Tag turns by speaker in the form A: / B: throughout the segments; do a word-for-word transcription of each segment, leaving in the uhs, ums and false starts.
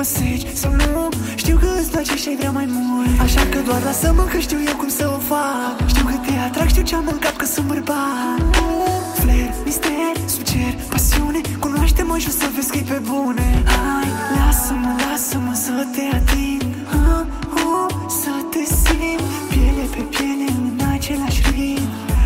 A: înțelegi sau nu. Știu că îți place și ai vrea mai mult, așa că doar lasă-mă că știu eu cum să o fac. Știu că te atrag, știu ce-am în cap, că sunt bărbat. Flair, mister, sub cer, pasiune. Cunoaște-mă și o să vezi că-i pe bune. Hai, lasă-mă, lasă-mă să te ating, uh, uh, să te simt piele pe piele în același ritm.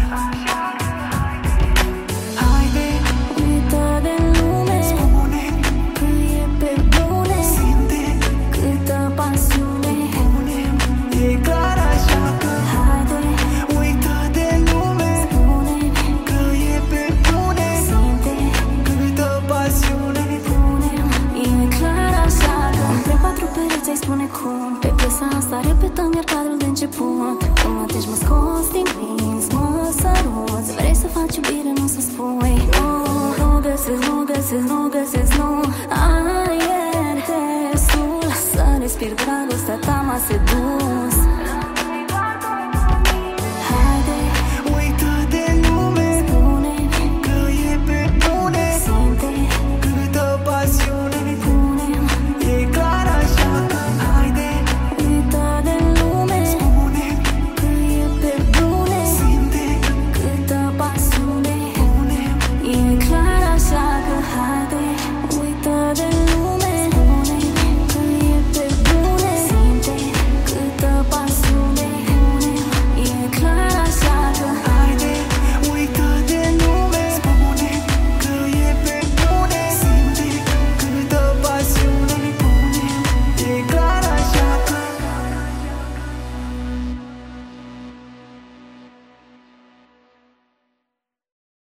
A: Haide,
B: uită de lume,
A: spune
B: că e pe bune.
A: Simte
B: câtă pasiune,
A: punem, e clar așa că
B: haide,
A: uită de lume,
B: spune,
A: că e pe bune.
B: simte,
A: Câtă pasiune,
B: punem, e clar așa că între patru pereți ai spune cum. Pe piesa asta repetăm iar cadrul de început. Când mă treci, mă scoți din minți, mă săruți. Vrei să faci iubire, nu să spui nu, nu găsesc, nu găsesc, nu găsesc, nu. Ai e destul să respir, dragostea ta m-a sedus.